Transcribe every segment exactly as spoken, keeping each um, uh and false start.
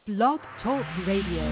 Blog Talk Radio.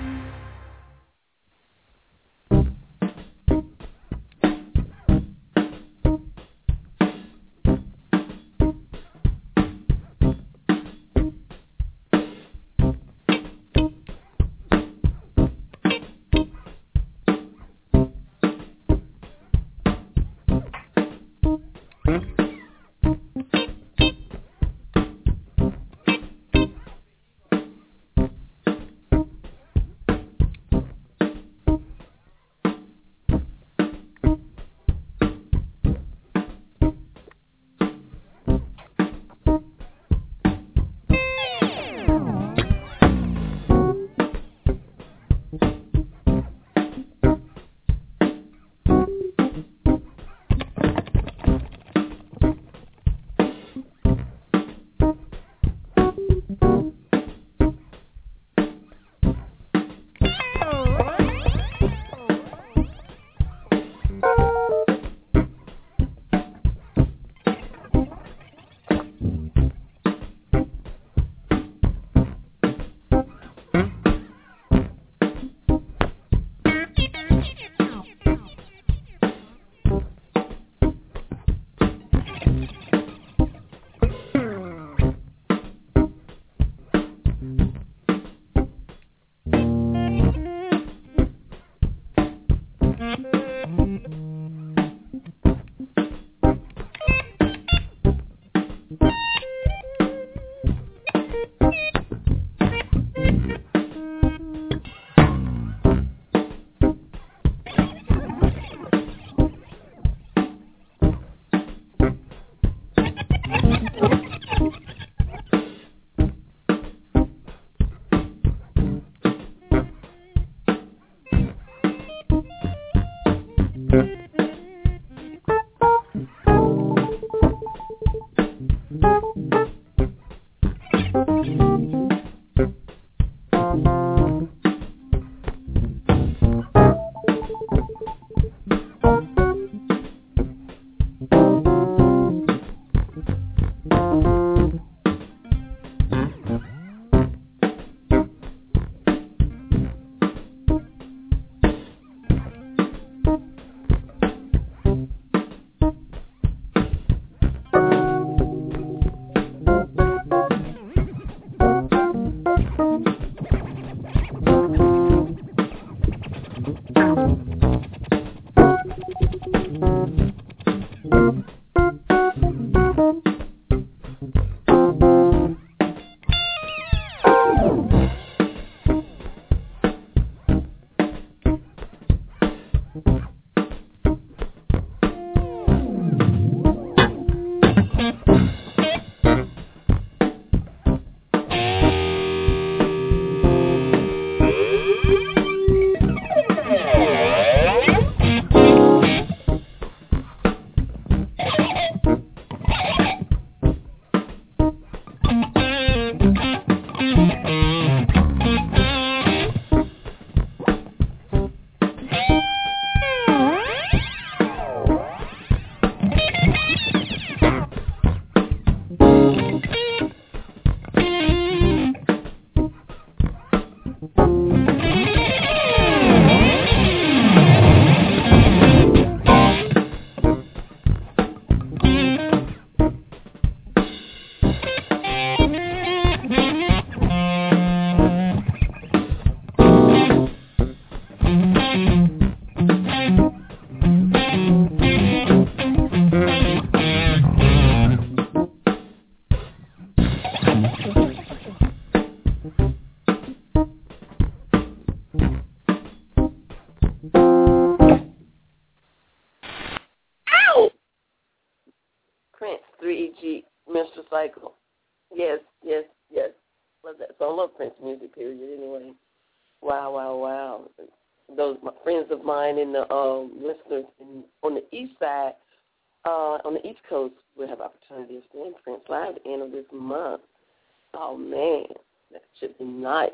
Yes, yes, yes. Love that. So I love Prince music, period, anyway. Wow, wow, wow. Those my friends of mine and the um, listeners in, on the east side, uh, on the East Coast, will have opportunity of seeing Prince live at the end of this month. Oh, man, that should be nice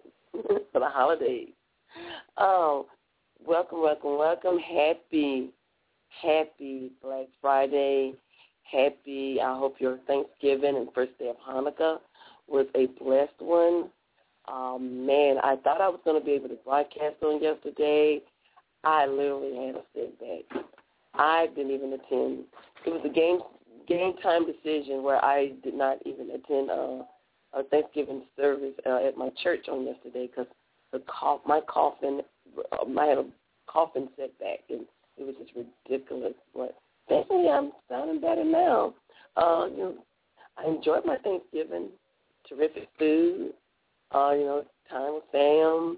for the holidays. Um, welcome, welcome, welcome. Happy, happy Black Friday. Happy, I hope your Thanksgiving and first day of Hanukkah was a blessed one. Uh, man, I thought I was going to be able to broadcast on yesterday. I literally had a setback. I didn't even attend. It was a game game time decision where I did not even attend a, a Thanksgiving service uh, at my church on yesterday because the cough, my coughing, I had a coughing setback, and it was just ridiculous. But thankfully, I'm sounding better now. Uh, you know, I enjoyed my Thanksgiving. Terrific food. Uh, you know, time with fam.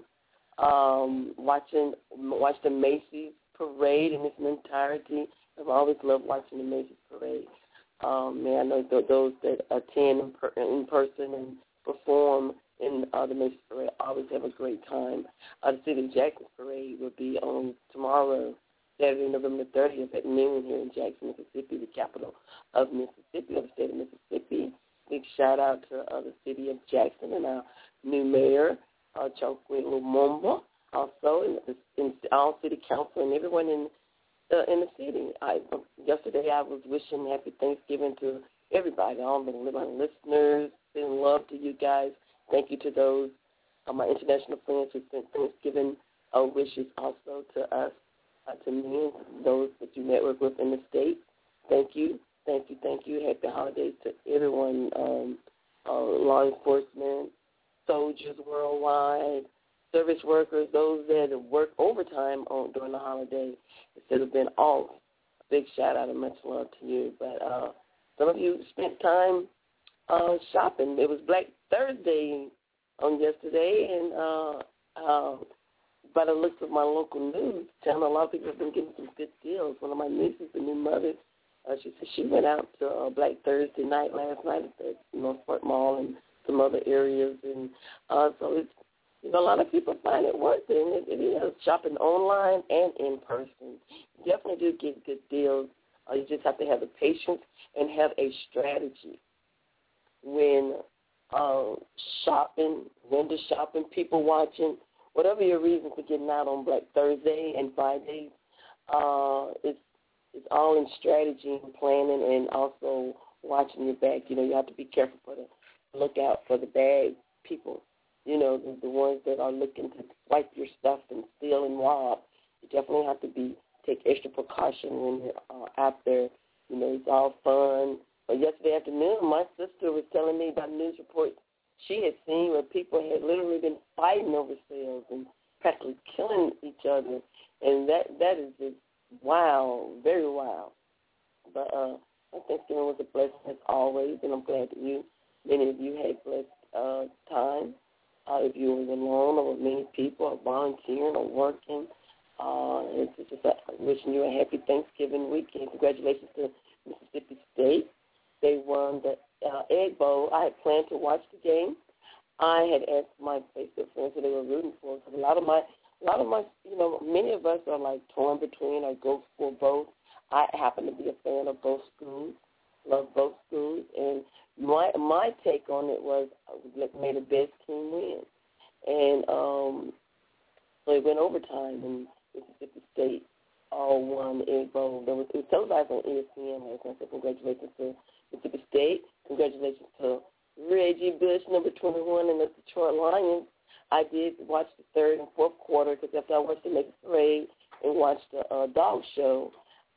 Um, watching watch the Macy's parade in its entirety. I've always loved watching the Macy's parade. Um, man, I know th- those that attend in, per- in person and perform in uh, the Macy's parade always have a great time. Uh, the City of Jackson parade will be on tomorrow, Saturday, November thirtieth at noon here in Jackson, Mississippi, the capital of Mississippi, of the state of Mississippi. Big shout out to uh, the City of Jackson and our new mayor, uh, Chokwe Lumumba, also in, the, in all city council and everyone in Uh, in the city. I, yesterday I was wishing happy Thanksgiving to everybody, all the my listeners, sending love to you guys. Thank you to those, uh, my international friends who sent Thanksgiving uh, wishes also to us, uh, to me, those that you network with in the States. Thank you, thank you, thank you. Happy holidays to everyone, um, uh, law enforcement, soldiers worldwide, service workers, those that work overtime on during the holiday instead of being off. Big shout out and much love to you. But uh, some of you spent time uh, shopping. It was Black Thursday on yesterday, and uh, uh, by the looks of my local news channel, a lot of people have been getting some good deals. One of my nieces, the new mother, uh, she said she went out to uh, Black Thursday night last night at the Northport Mall and some other areas, and uh, so it's You know, a lot of people find it worth it, and it, it is shopping online and in person. You definitely do get good deals. Uh, you just have to have the patience and have a strategy when uh, shopping, window shopping, people watching, whatever your reason for getting out on Black Thursday and Fridays. Uh, it's it's all in strategy and planning, and also watching your back. You know, you have to be careful for the look out for the bad people. You know, the, the ones that are looking to swipe your stuff and steal and rob. You definitely have to be take extra precaution when you're uh, out there. You know, it's all fun. But yesterday afternoon, my sister was telling me about news reports she had seen where people had literally been fighting over sales and practically killing each other. And that that is just wild, very wild. But uh, I think Thanksgiving was a blessing as always, and I'm glad that you, many of you had blessed uh, time. Uh, if you were alone or with many people or volunteering or working, uh, it's just a, wishing you a happy Thanksgiving weekend. Congratulations to Mississippi State. They won the uh, Egg Bowl. I had planned to watch the game. I had asked my Facebook friends who they were rooting for, because a lot of my, a lot of my, you know, many of us are like torn between or go for both. I happen to be a fan of both schools, love both schools, and My my take on it was may the best team win, and um, so it went overtime, and Mississippi State all won the Egg Bowl. There was, it was televised on E S P N last night. So congratulations to Mississippi State. Congratulations to Reggie Bush, number twenty-one, and the Detroit Lions. I did watch the third and fourth quarter because after I watched the Macy's parade and watched the uh, dog show,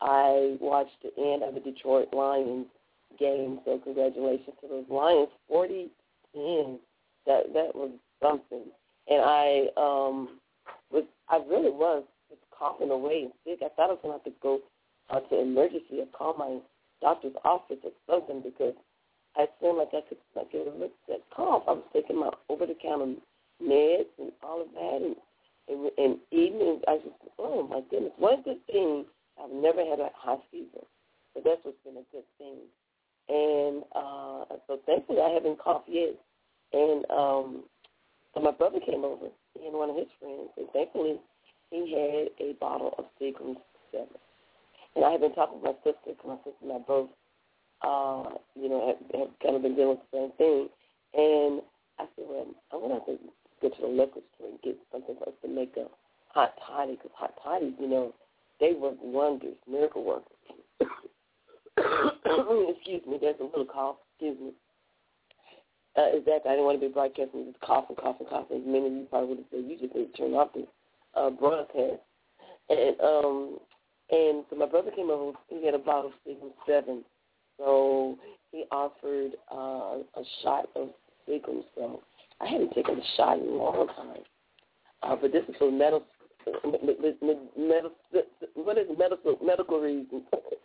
I watched the end of the Detroit Lions game. So congratulations to those Lions, forty ten. That that was something. And I um was I really was just coughing away and sick. I thought I was gonna have to go uh, to emergency or call my doctor's office or something, because I seemed like I could like it look that cough. I was taking my over the counter meds and all of that, and and, and eating, and I just oh my goodness. One good thing, I've never had a high fever. So that's what's been a good thing. And uh, so thankfully I haven't coughed yet. And um, so my brother came over, he and one of his friends, and thankfully he had a bottle of Seagram's seven. And I have been talking with my sister, because my sister and I both, uh, you know, have, have kind of been dealing with the same thing. And I said, well, I'm going to have to go to the liquor store and get something for us to make a hot toddy, because hot toddies, you know, they work wonders, miracle workers. Excuse me, there's a little cough. Excuse me. Uh, exactly. I didn't want to be broadcasting just coughing, coughing, coughing. Many of you probably would have said, you just need to turn off the uh, broadcast. And um, and so my brother came over. He had a bottle of Seagram seven. So he offered uh, a shot of Seagram. So I hadn't taken a shot in a long time. Uh, but this is for medical, medical, what is it? medical, medical reasons.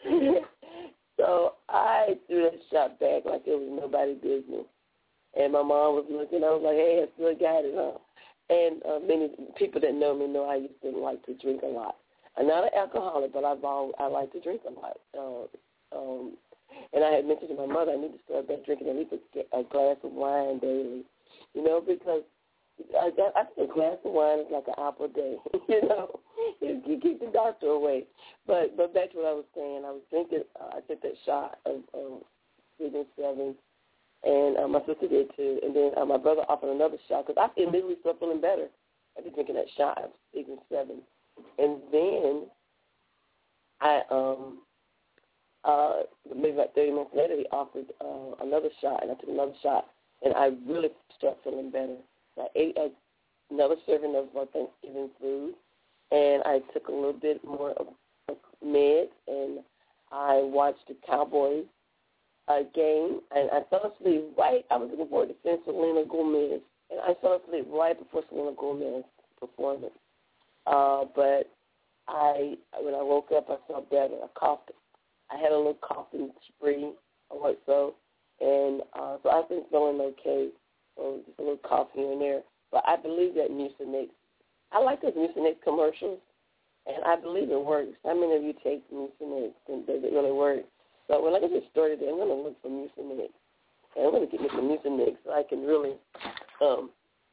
So I threw that shot back like it was nobody's business. And my mom was looking. I was like, hey, I still got it, huh? And uh, many people that know me know I used to like to drink a lot. I'm not an alcoholic, but I've all, I like to drink a lot. Uh, um, and I had mentioned to my mother I need to start back drinking at least a, a glass of wine daily, you know, because I, I think a glass of wine is like an apple a day, you know. You keep the doctor away. But but back to what I was saying, I was drinking, uh, I took that shot of um, Seagram seven. And uh, my sister did too. And then uh, my brother offered another shot because I immediately started feeling better after drinking that shot of Seagram seven. And then I, um, uh, maybe about thirty minutes later, he offered uh, another shot, and I took another shot, and I really started feeling better. So I ate uh, another serving of uh, Thanksgiving food, and I took a little bit more of, of meds, and I watched the Cowboys Uh, game, and I fell asleep right. I was looking forward to seeing Selena Gomez, and I fell asleep right before Selena Gomez's performance. Uh, but I, when I woke up, I felt better. I coughed. I had a little coughing spree or so, and uh, so I've been feeling okay. So just a little cough here and there. But I believe that Mucinex. I like those Mucinex commercials, and I believe it works. How many of you take Mucinex, and does it really work? So when I get this started, I'm going to look for Mucinex. And I'm going to get me some Mucinex so I can really um,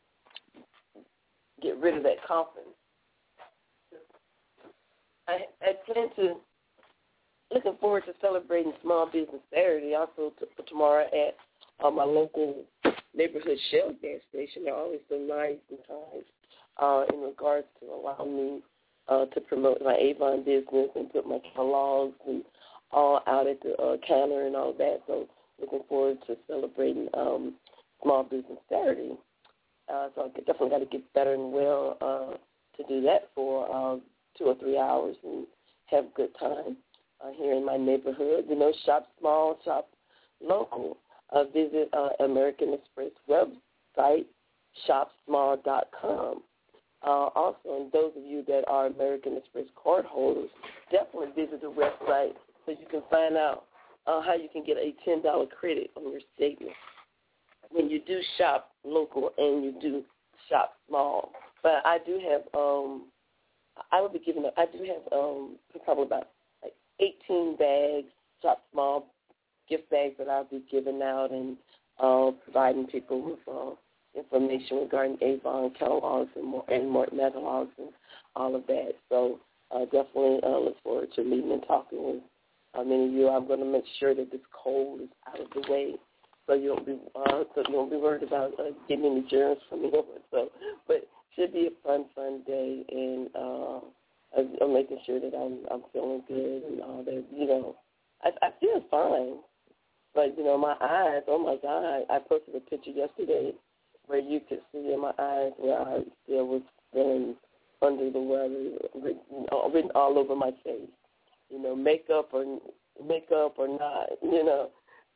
get rid of that coughing. I, I plan to, looking forward to celebrating Small Business Saturday also to, for tomorrow at uh, my local neighborhood Shell gas station. They're always so nice and kind uh, in regards to allowing me uh, to promote my Avon business and put my catalogs and all out at the uh, counter and all that. So looking forward to celebrating um, Small Business Saturday. Uh, so I definitely got to get better and well uh, to do that for uh, two or three hours and have a good time uh, here in my neighborhood. You know, shop small, shop local. Uh, visit uh, American Express website, shop small dot com. Uh, also, and those of you that are American Express card holders, definitely visit the website so you can find out uh, how you can get a ten dollars credit on your statement when you do shop local and you do shop small. But I do have, um, I will be giving, I do have um, probably about like eighteen bags, shop small gift bags that I'll be giving out and uh, providing people with uh, information regarding Avon catalogs and more, and more catalogs and all of that. So uh, definitely uh, look forward to meeting and talking with uh, many of you. I'm going to make sure that this cold is out of the way, so you won't be uh, so you won't be worried about uh, getting any germs from me. So, but it should be a fun, fun day, and uh, I'm making sure that I'm I'm feeling good and all that. You know, I, I feel fine, but you know, my eyes. Oh my God! I posted a picture yesterday where you could see in my eyes where I still was feeling under the weather, written, written all over my face. You know, makeup or makeup or not, you know,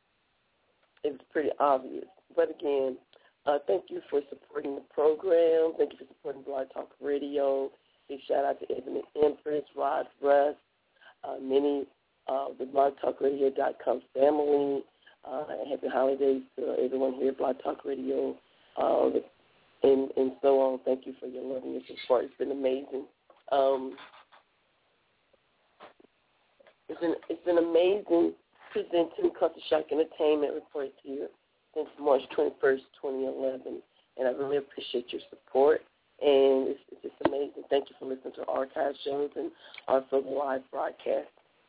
it's pretty obvious. But again, uh, thank you for supporting the program. Thank you for supporting Blog Talk Radio. Big shout out to Ebony Empress, Rod Russ, uh, many of uh, the blog talk radio dot com family. Uh, happy holidays to everyone here at Blog Talk Radio. Uh, and, and so on. Thank you for your love and your support. It's been amazing. Um, it's been it's been amazing presenting Culture Shock Entertainment reports here since March twenty-first, twenty eleven, and I really appreciate your support. And it's, it's just amazing. Thank you for listening to our archive shows and also the live broadcast.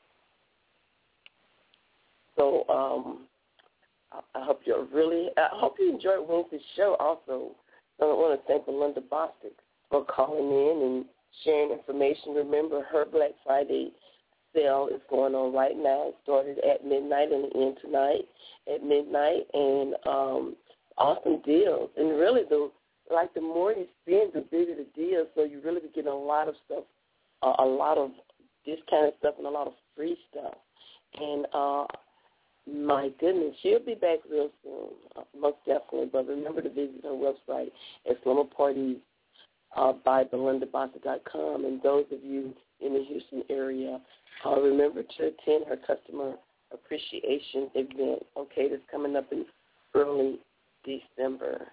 So um, I, I hope you really. I hope you enjoyed Wednesday's show. Also, I want to thank Belinda Bostic for calling in and sharing information. Remember, her Black Friday sale is going on right now. It started at midnight and it ends tonight at midnight. And um, awesome deals. And really, the like the more you spend, the bigger the deal. So you really be getting a lot of stuff, uh, a lot of discounted stuff, and a lot of free stuff. And uh, my goodness, she'll be back real soon, uh, most definitely. But remember to visit her website at Slumber Parties uh, by Belinda Bossa dot com. And those of you in the Houston area, uh, remember to attend her customer appreciation event. Okay, that's coming up in early December.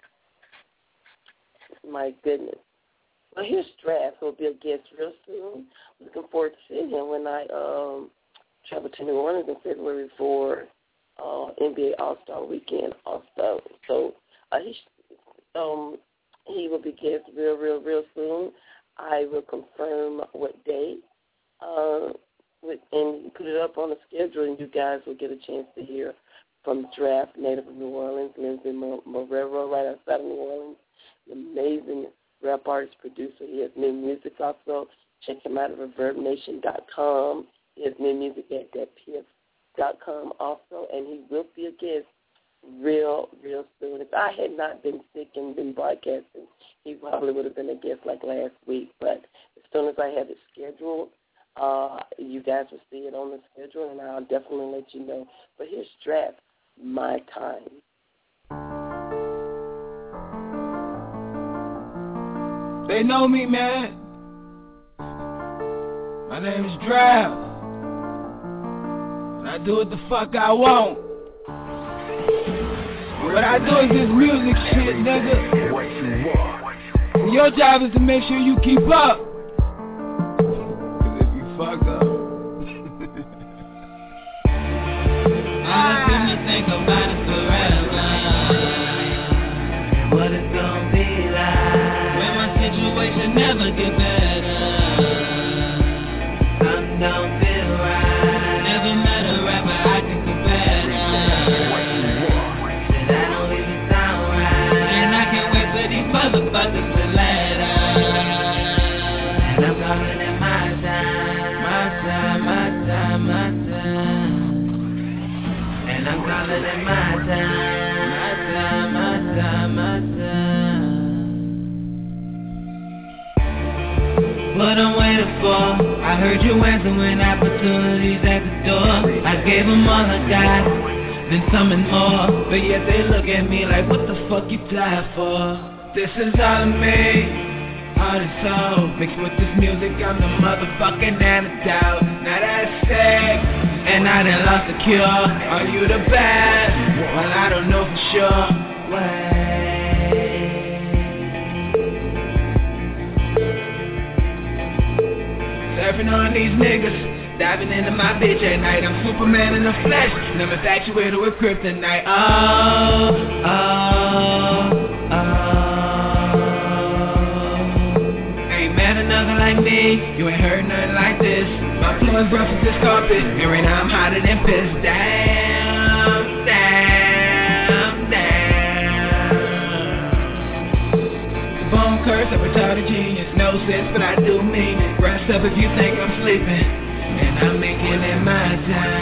My goodness. Well, here's Straff, who will be a guest real soon. Looking forward to seeing him when I um, travel to New Orleans in February for uh, N B A All-Star Weekend also. So uh, he um, he will be guest real, real, real soon. I will confirm what day uh, with, and put it up on the schedule, and you guys will get a chance to hear from Straff, native of New Orleans, lives in Marrero, right outside of New Orleans. An amazing rap artist, producer. He has new music also. Check him out at reverb nation dot com. He has new music at that p f dot com also, and he will be a guest real, real soon. If I had not been sick and been broadcasting, he probably would have been a guest like last week. But as soon as I have it scheduled, uh, you guys will see it on the schedule, and I'll definitely let you know. But here's Straff, My Time. They know me, man. My name is Draft, and I do what the fuck I want. What I do is this music shit, nigga. And your job is to make sure you keep up. Cause if you fuck up, I really think about it forever. What it's gonna be like when my situation never get better. Something don't feel right. Never met a rapper I can compare to. Shit, I don't even sound right. And I can't wait for these motherfuckers to let up. And I'm calling it my time, my time, my time, my time. And I'm calling it my time, my time, my time, my time. What I'm waiting for, I heard you answer when opportunities at the door. I gave them all I got, then some and more. But yet they look at me like, what the fuck you tired for? This is all of me, heart and soul. Mixed with this music, I'm the motherfucking antidote. Now that's sick, and I done lost the cure. Are you the best? Well, I don't know for sure. Wait. Surfing on these niggas, diving into my bitch at night. I'm Superman in the flesh, and I'm infatuated with kryptonite. Oh, oh, oh. Ain't met another like me, you ain't heard nothing like this. My flow is rough as this carpet, and right now I'm hotter than piss. Damn, damn, damn. Bone curse, a retarded genius. No sense, but I do mean it. Rest up if you think I'm sleeping, and I'm making it my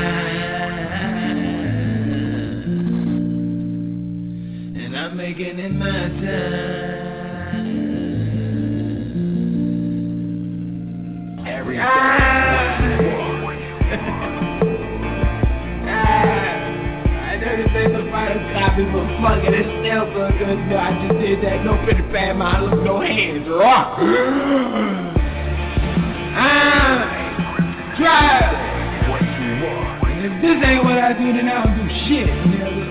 time. And I'm making it my time. Every day. I know this ain't the final copy, but fuck it, it's still so good. No, I just did that. No pretty bad mind, look, no hands. Rock. I'm trying. And if this ain't what I do, then I don't do shit, nigga.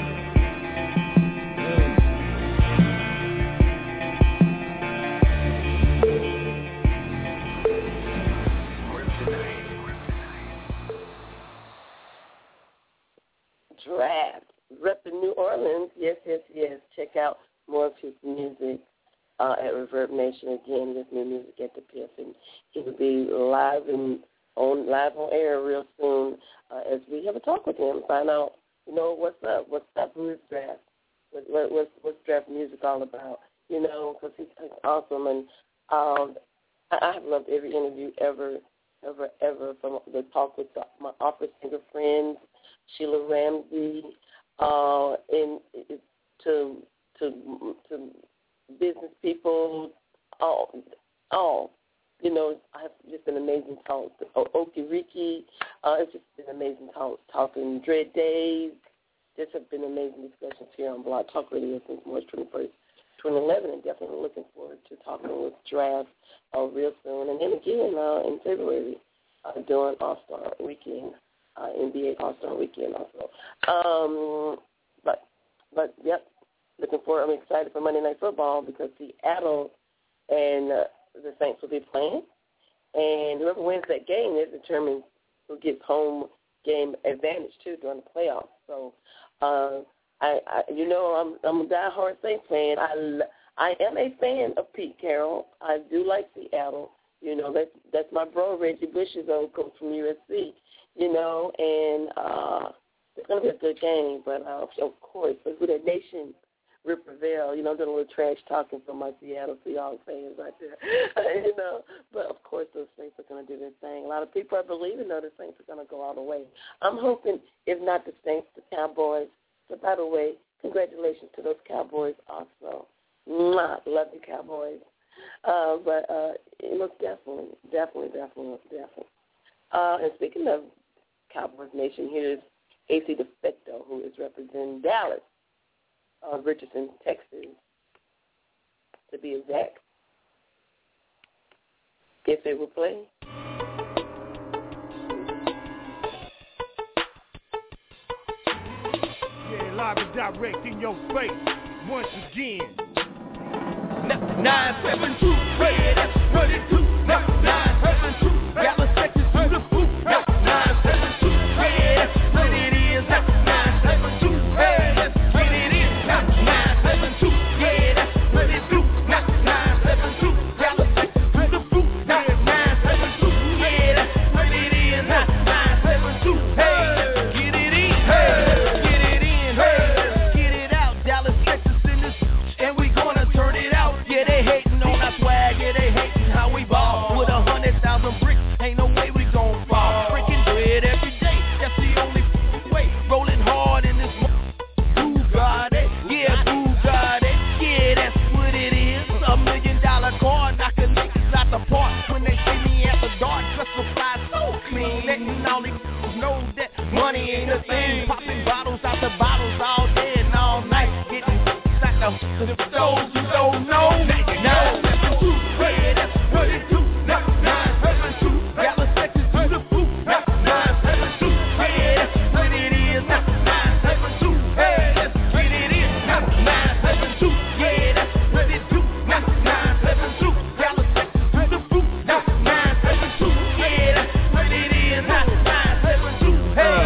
Draft, repping New Orleans. Yes, yes, yes. Check out more of his music uh, at Reverb Nation. Again, his new music at the P F, and he will be live and on live on air real soon uh, as we have a talk with him. Find out, you know, what's up, what's up, who is Draft, what, what, what's what's Draft music all about? You know, because he's, he's awesome, and um, I, I have loved every interview ever, ever, ever from the talk with the, my opera singer friends. Sheila Ramsey, uh, and to to to business people, all, all. You know, I've just been amazing talks. Okiriki, uh, it's just been amazing talks. Talking Dread Days, just have been amazing discussions here on Blog Talk Radio since March twenty-first, twenty eleven, and definitely looking forward to talking with Draft uh, real soon. And then again uh, in February, uh, during All-Star Weekend, uh, N B A All-Star Weekend also. Um, but, but, yep, looking forward. I'm excited for Monday Night Football because Seattle and uh, the Saints will be playing. And whoever wins that game, it determines who gets home game advantage, too, during the playoffs. So, uh, I, I, you know, I'm I'm a diehard Saints fan. I, I am a fan of Pete Carroll. I do like Seattle. You know, that's that's my bro Reggie Bush's old coach from U S C. You know, and uh, it's gonna be a good game. But uh, of course, with that nation will prevail. You know, doing a little trash talking from my Seattle Seahawks fans right there. you know, but of course, those Saints are gonna do their thing. A lot of people are believing though the Saints are gonna go all the way. I'm hoping, if not the Saints, the Cowboys. But by the way, congratulations to those Cowboys also. Mwah, love you, Cowboys. Uh, but uh, most definitely, definitely, definitely, definitely. Uh, and speaking of Cowboys Nation, here's A C DeFecto, who is representing Dallas, uh, Richardson, Texas, to be exact. If it will play. Live and direct in your face, once again. nine seven two, yeah, that's what it do. nine seven two, Dallas, Texas, to the boot. nine seven two, yeah, that's what it is. nine seven two, yeah, let's get it in. nine seven two, yeah, that's what it do. nine seven two, Dallas, Texas, to the boot. nine seven two, yeah, that's what it is. nine seven two, hey, get it in, hey. Money ain't a thing, popping bottles out the bottles all day and all night, getting like the, the those who don't know. nine seven two, yeah, that's what it do. nine seven two, Dallas, Texas, to the boot. nine seven two, yeah, that's what it is. nine seven two, hey, let's get it in. nine seven two, yeah, that's what it do. nine seven two, Dallas, Texas, to the boot. nine seven two, yeah, that's what it is. nine seven two, hey.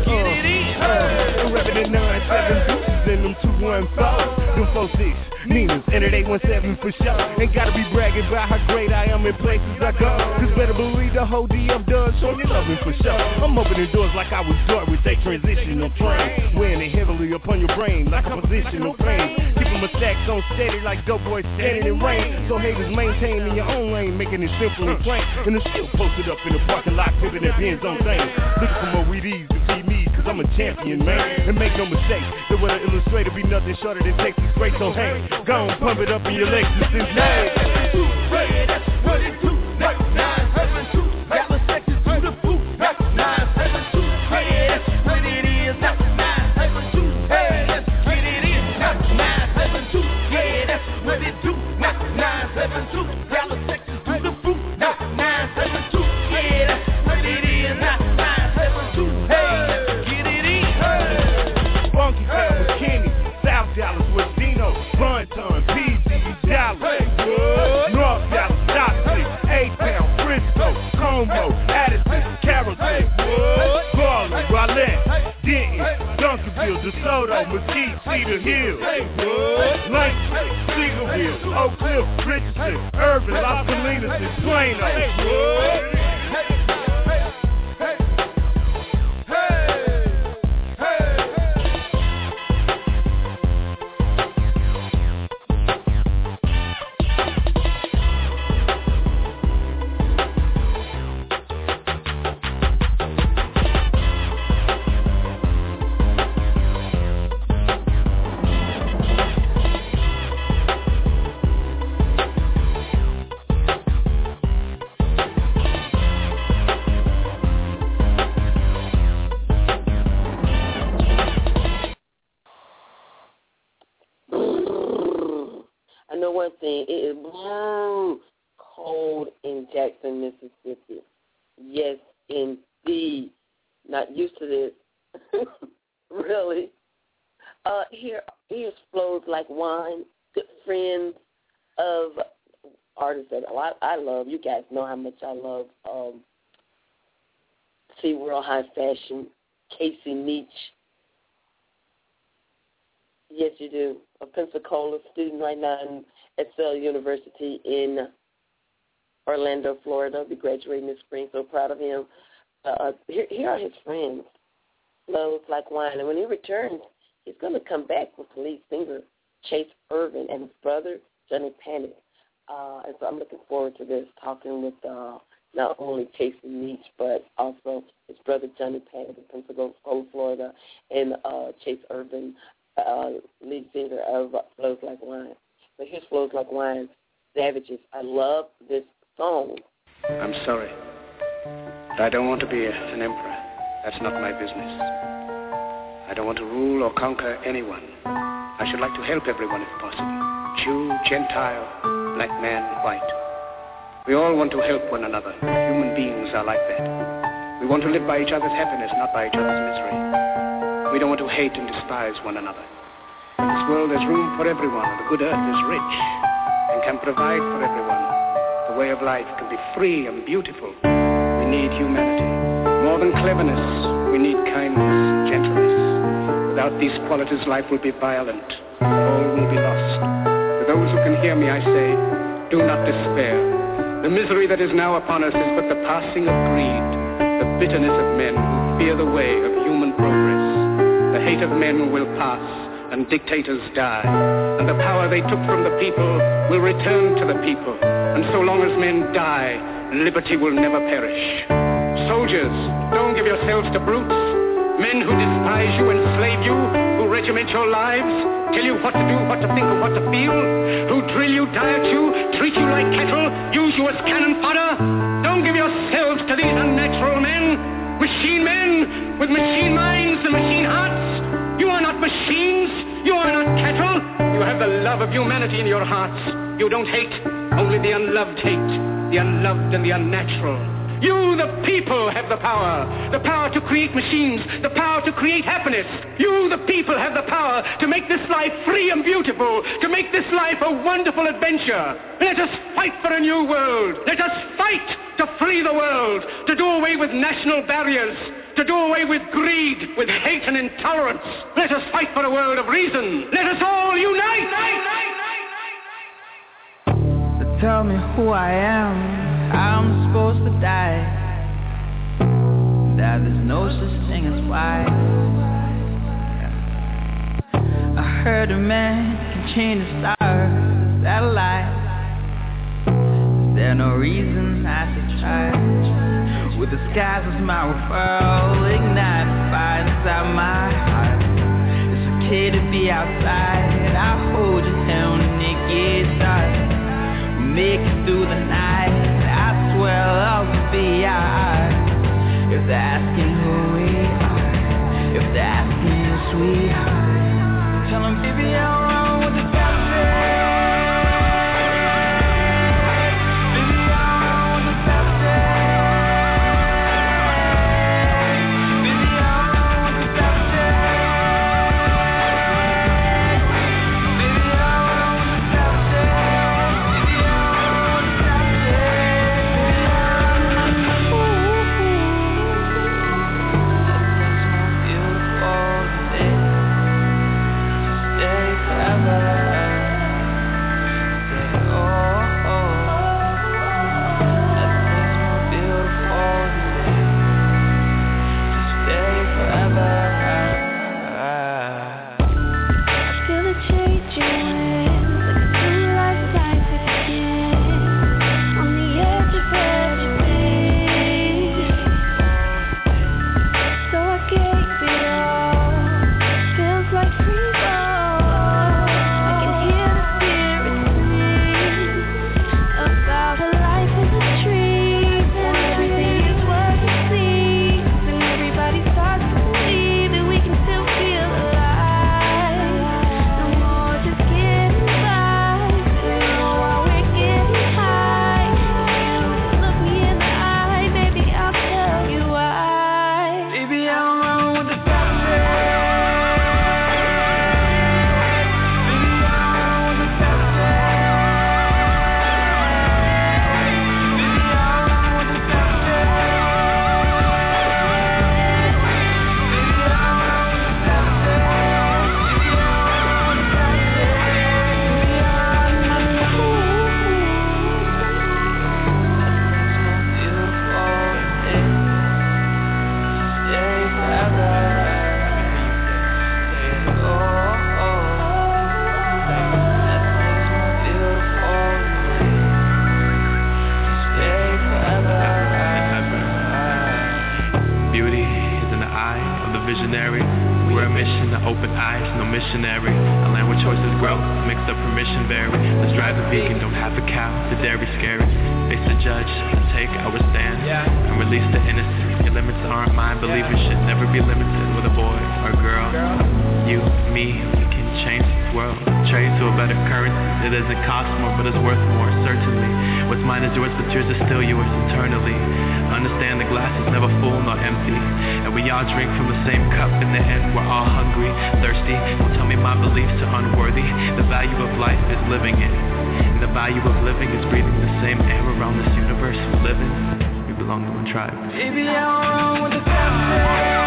Them two one four, them four six, Ninas, and it eight one seven for sure. Ain't gotta be bragging about how great I am in places I go. Cause better believe the whole D F does show me loving for sure. I'm opening doors like I was Dort with that transitional train, weighing it heavily upon your brain like a positional pain. Keeping my stacks on steady like dope boys standing in rain. So haters maintain in your own lane, making it simple and plain. And it's still posted up in the parking lot, pivoting their pins on things. Looking for more weedies to feed me, cause I'm a champion, man. And make no mistake, that with an illustrator be nothing shorter than Texas great. So hey, go on, pump it up in your Lexus and yeah, that's what it do. nine seven two, Dallas, Texas, to the boot. nine seven two, yeah, that's what it is. nine seven two, hey, let's get it in. nine seven two, yeah, that's what it do. nine seven two, Dallas, Texas, to the boot. nine seven two, yeah, that's what it is. nine seven two, hey, let's get it in. Funky Town with Kenny, South Dallas with Dino, Bonton, P Z, Dallas, North Dallas, Stockton, A-Town, Frisco, Como, Addison, Carrollton, Garland, Rowlett, Denton, Duncanville, DeSoto, Mesquite, Cedar Hill, Langston, Seagoville, Oak Cliff, Richardson, Irvin, Las Colinas, and Plano. thing. It is blue, cold in Jackson, Mississippi. Yes, indeed. Not used to this. Really. Uh, here, here's Flows Like Wine, good friends of artists that I, I love. You guys know how much I love um, SeaWorld High Fashion, Casey Meach. Yes, you do. A Pensacola student right now at Sale University in Orlando, Florida. He'll be graduating this spring. So proud of him. Uh, here, here are his friends. Flows Like Wine. And when he returns, he's going to come back with the lead singer, Chase Irvin, and his brother, Johnny Panic. Uh, and so I'm looking forward to this, talking with uh, not only Casey Meach, but also his brother, Johnny Panic, in Pensacola, Florida, and uh, Chase Irvin, uh, lead singer of uh, Flows Like Wine. So here's Flows Like Wine, Savages. I love this song. I'm sorry, but I don't want to be an emperor. That's not my business. I don't want to rule or conquer anyone. I should like to help everyone if possible. Jew, Gentile, black man, white. We all want to help one another. Human beings are like that. We want to live by each other's happiness, not by each other's misery. We don't want to hate and despise one another. In this world there's room for everyone, and the good earth is rich and can provide for everyone. The way of life can be free and beautiful. We need humanity. More than cleverness, we need kindness, gentleness. Without these qualities, life will be violent. All will be lost. To those who can hear me, I say, do not despair. The misery that is now upon us is but the passing of greed, the bitterness of men who fear the way of human progress. The hate of men will pass, and dictators die. And the power they took from the people will return to the people. And so long as men die, liberty will never perish. Soldiers, don't give yourselves to brutes, men who despise you, enslave you, who regiment your lives, tell you what to do, what to think, and what to feel, who drill you, diet you, treat you like cattle, use you as cannon fodder. Don't give yourselves to these unnatural men, machine men with machine minds and machine hearts. You are not machines, you are not cattle. You have the love of humanity in your hearts. You don't hate, only the unloved hate, the unloved and the unnatural. You, the people, have the power. The power to create machines. The power to create happiness. You, the people, have the power to make this life free and beautiful. To make this life a wonderful adventure. Let us fight for a new world. Let us fight to free the world. To do away with national barriers. To do away with greed, with hate and intolerance. Let us fight for a world of reason. Let us all unite. So tell me who I am. I'm supposed to die. That there's no such thing as why. I heard a man can change the stars, satellite. Is there no reason I should try? With the skies as my referral, ignite the fire inside my heart. It's okay to be outside. I'll hold your hand when it gets dark. We'll make it through the night. I swear I'll be alright. If they're asking who we are, if they're asking us we are, tell them baby I'm wrong with the captain. missionary. A land where choices grow, mixed up permission vary. Let's drive a vegan, don't have a cow, the dairy scary. Face the judge, take our stand, and release the innocent. Your limits aren't mine, believing should never be limited. With a boy or a girl, you, me, we can change this world. Trade to a better currency, it doesn't cost more, but it's worth more, certainly. What's mine is yours, but yours is still yours eternally. Understand the glass is never full nor empty, and we all drink from the same cup. In the end, we're all hungry, thirsty. Don't tell me my beliefs are unworthy. The value of life is living it, and the value of living is breathing the same air around this universe we live in. We belong to one tribe. Baby, I want the captain.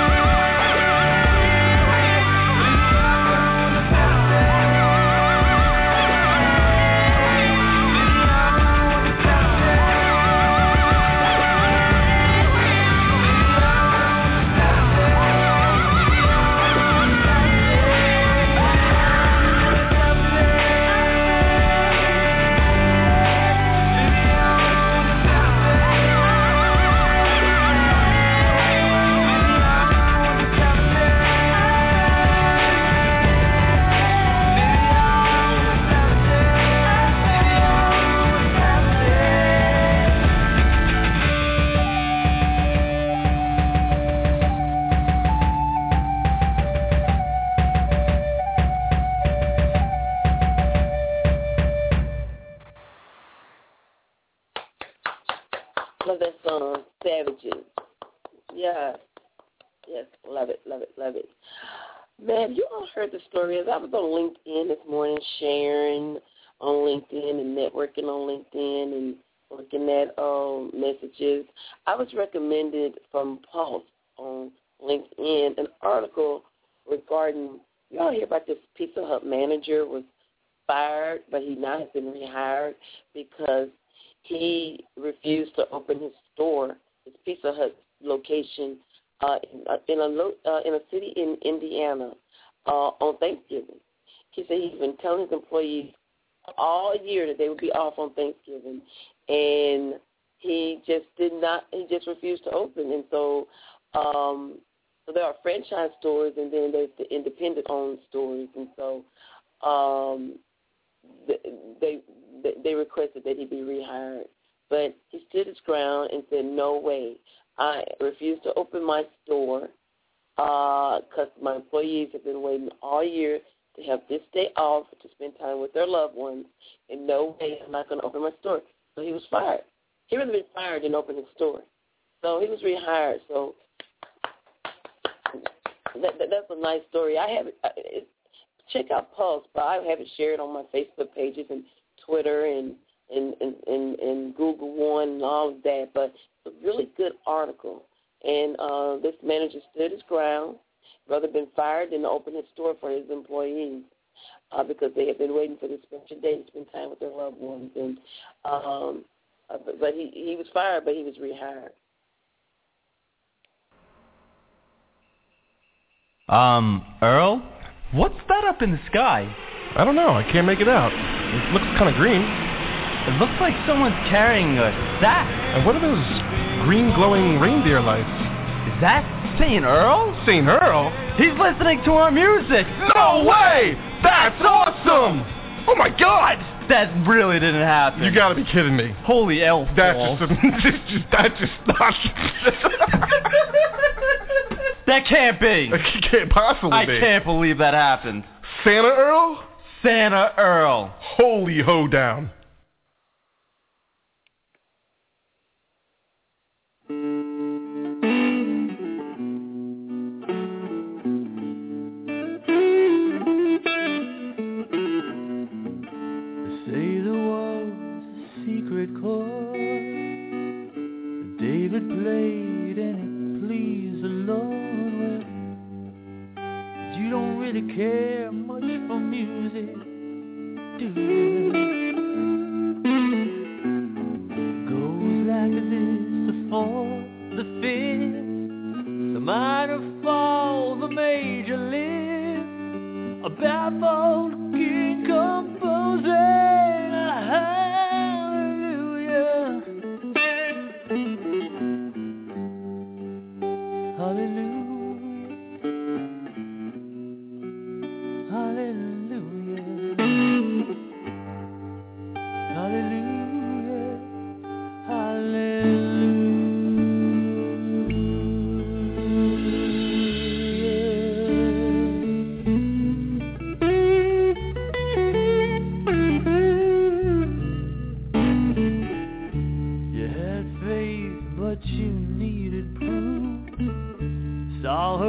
Love that song, Savages. Yeah. Yes, love it, love it, love it. Man, you all heard the story. As I was on LinkedIn this morning, sharing on LinkedIn and networking on LinkedIn and looking at um, messages, I was recommended from Pulse on LinkedIn an article regarding, you all hear about this Pizza Hut manager was fired, but he now has been rehired because he refused to open his store, his Pizza Hut location, uh, in, uh, in a lo- uh, in a city in Indiana uh, on Thanksgiving. He said he's been telling his employees all year that they would be off on Thanksgiving, and he just did not. He just refused to open, and so um, so there are franchise stores, and then there's the independent-owned stores, and so um, they. They requested that he be rehired, but he stood his ground and said, no way. I refuse to open my store because uh, my employees have been waiting all year to have this day off to spend time with their loved ones, and no way I'm not going to open my store. So he was fired. He would have been fired and opened his store. So he was rehired. So that, that, that's a nice story. I have it, it. Check out Pulse, but I have it shared on my Facebook pages and Twitter and, and, and, and, and Google One and all of that, but it's a really good article. And uh, this manager stood his ground, rather been fired than to open his store for his employees uh, because they had been waiting for this special day to spend time with their loved ones. And um, uh, but, but he, he was fired, but he was rehired. Um, Earl, what's that up in the sky? I don't know. I can't make it out. It looks kind of green. It looks like someone's carrying a sack. And what are those green glowing reindeer lights? Is that Saint Earl? Saint Earl? He's listening to our music. No way! That's awesome! Oh my God! That really didn't happen. You gotta be kidding me. Holy elf That's balls. just, just, just, that just not. That can't be. It can't possibly I be. I can't believe that happened. Santa Earl? Santa Earl. Holy hoedown. They say there was a secret chord that David played and it pleased the Lord with. But you don't really care much for music, do you?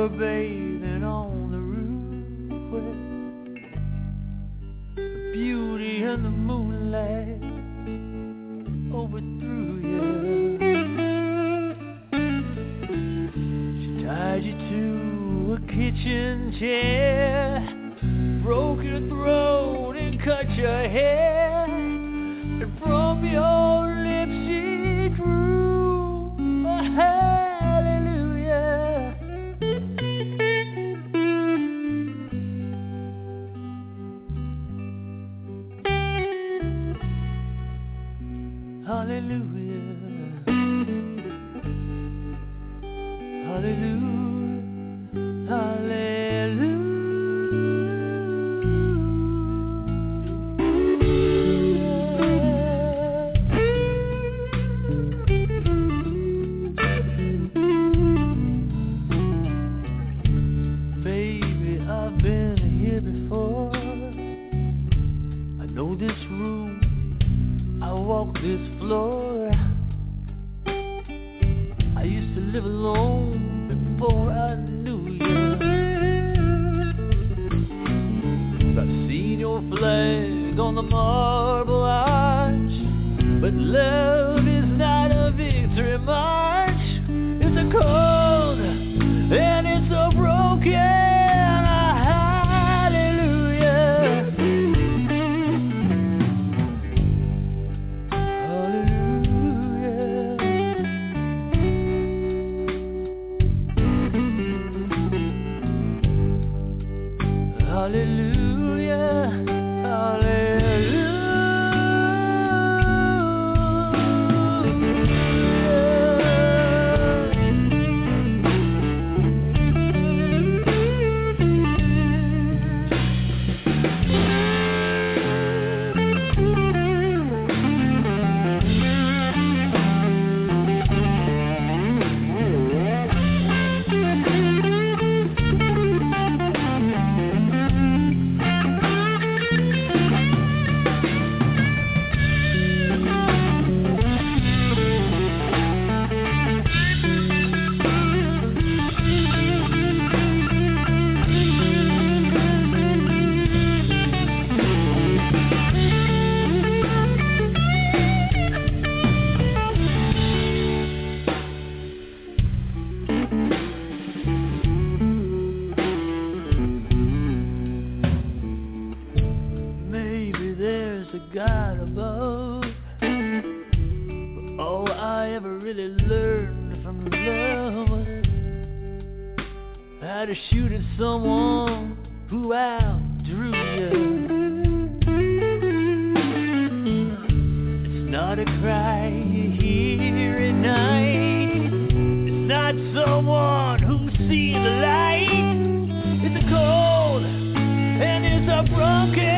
were bathing on the roof where the beauty and the moonlight overthrew you. She tied you to a kitchen chair, broke your throat and cut your hair, and from your lips she drew a hallelujah. Hallelujah. Hallelujah. Hallelujah. This floor, I used to live alone before I knew you. I've seen your flag on the marble arch, but love is not a victory march. It's a cold and it's a broken. Hallelujah, hallelujah. God above, but all I ever really learned from love was how to shoot at someone who outdrew you. It's not a cry you hear at night, it's not someone who sees the light, it's a cold and it's a broken.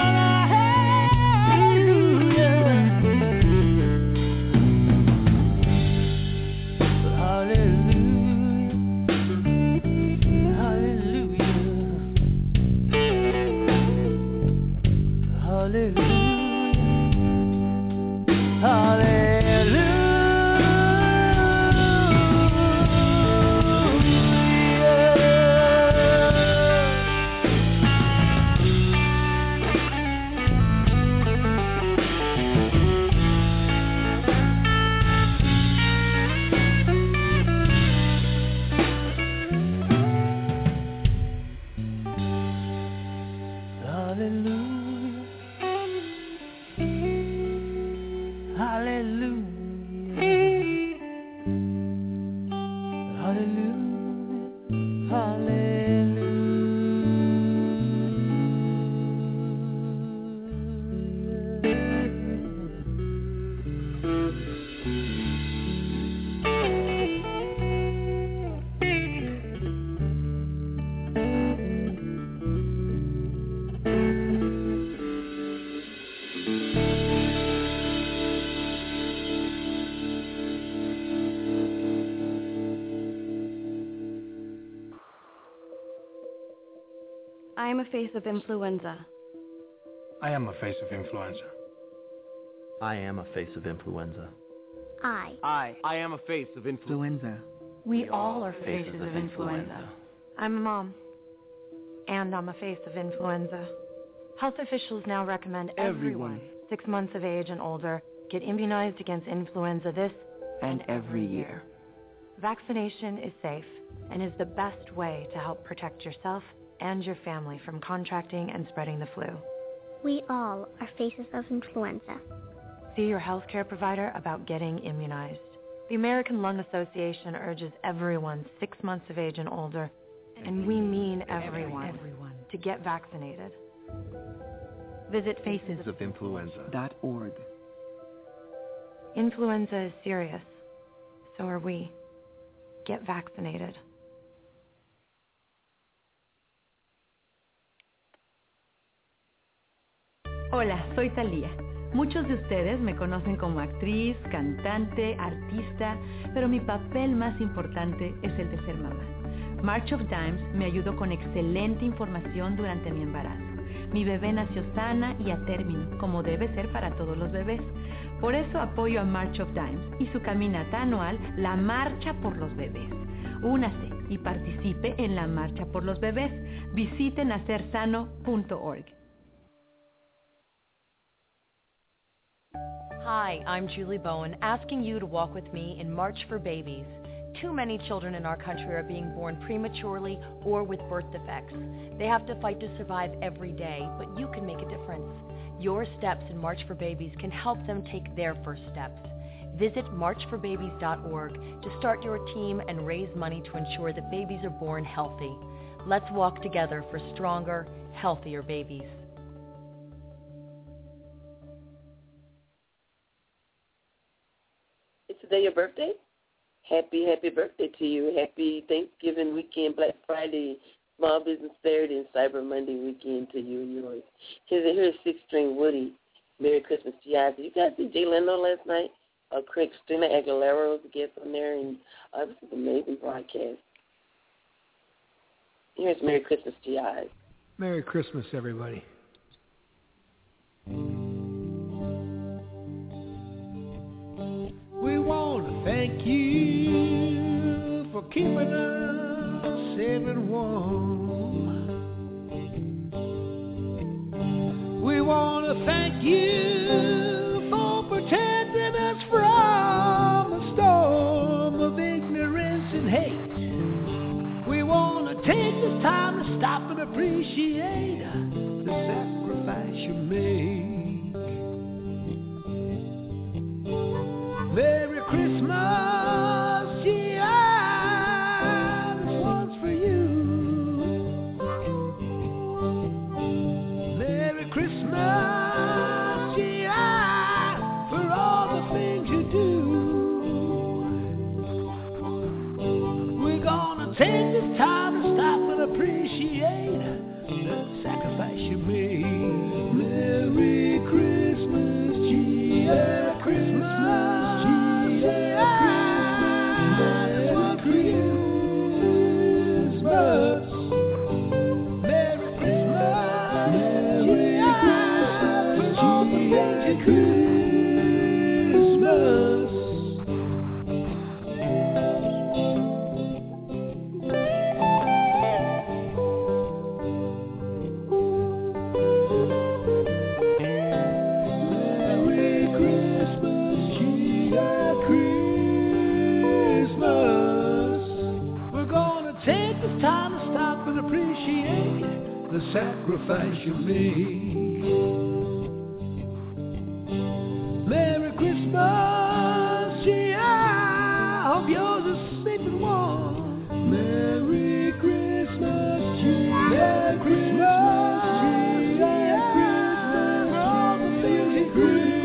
I am a face of influenza. I am a face of influenza. I am a face of influenza. I. I. I am a face of influenza. We all are faces of influenza. I'm a mom, and I'm a face of influenza. Health officials now recommend everyone, everyone six months of age and older get immunized against influenza this and every year. Vaccination is safe and is the best way to help protect yourself and your family from contracting and spreading the flu. We all are faces of influenza. See your healthcare provider about getting immunized. The American Lung Association urges everyone six months of age and older, and we mean everyone, everyone. to get vaccinated. Visit faces of influenza dot org. Influenza is serious. So are we. Get vaccinated. Hola, soy Thalía. Muchos de ustedes me conocen como actriz, cantante, artista, pero mi papel más importante es el de ser mamá. March of Dimes me ayudó con excelente información durante mi embarazo. Mi bebé nació sana y a término, como debe ser para todos los bebés. Por eso apoyo a March of Dimes y su caminata anual, la Marcha por los Bebés. Únase y participe en la Marcha por los Bebés. Visite nacer sano punto org. Hi, I'm Julie Bowen, asking you to walk with me in March for Babies. Too many children in our country are being born prematurely or with birth defects. They have to fight to survive every day, but you can make a difference. Your steps in March for Babies can help them take their first steps. Visit march for babies dot org to start your team and raise money to ensure that babies are born healthy. Let's walk together for stronger, healthier babies. Is today your birthday? Happy, happy birthday to you. Happy Thanksgiving weekend, Black Friday, Small Business Saturday, and Cyber Monday weekend to you and yours. Here's, here's Six String Woody. Merry Christmas to you. Did you guys see Jay Leno last night? Uh, Christina Aguilera was a guest on there, and uh, it was an amazing broadcast. Here's Merry Christmas to you. Merry Christmas, everybody. We want to thank you for keeping us safe and warm. We want to thank you for protecting us from a storm of ignorance and hate. We want to take this time to stop and appreciate the sacrifice you made. Merry Christmas, yeah, this one's for you. Merry Christmas, yeah, for all the things you do. We're gonna take this time to stop and appreciate the sacrifice you made. Merry Christmas, yeah, Christmas. The sacrifice you made. Merry Christmas, yeah, I hope yours is safe and warm. Merry Christmas, yeah, Merry Christmas, yeah, Christmas, for all the things you Christmas.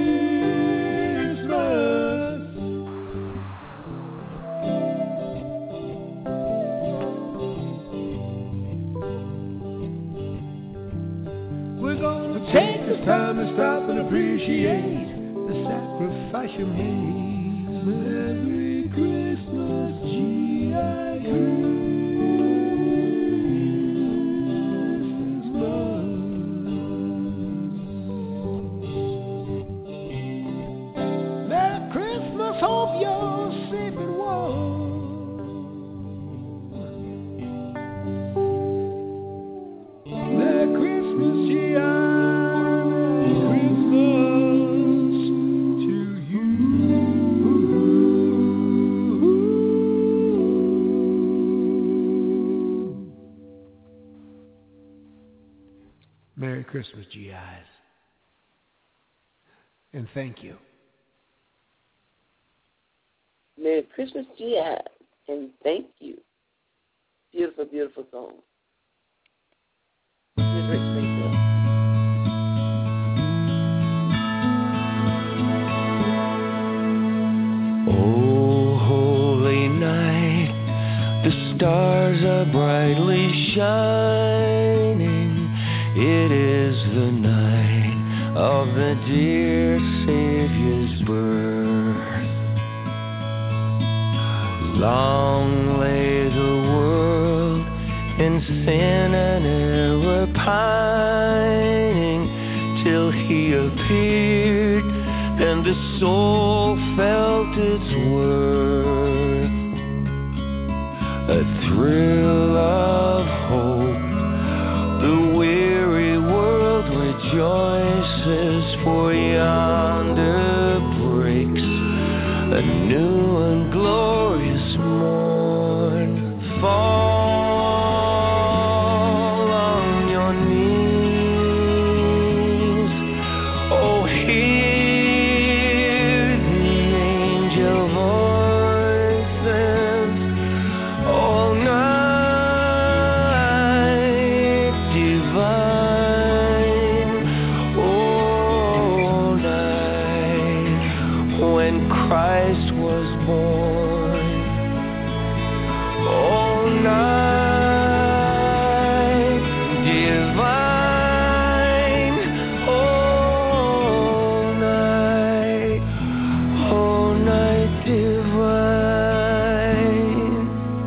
Take this time to stop and appreciate the sacrifice you made. Merry Christmas, G I Christmas. Merry Christmas, hope you're safe and warm. Christmas, G Is. And thank you. Merry Christmas, G I, and thank you. Beautiful, beautiful song. Miz Rick Springfield. Oh, holy night, the stars are brightly shining. It is the night of the dear Savior's birth. Long lay the world in sin and error pining, till he appeared and the soul felt its worth. A thrill of hope, the weary world rejoices, for yonder breaks a new and glorious morn. Fall on your knees, oh hear the angel voices, all night divine, all night when Christ was born, all night divine, all night, all night divine.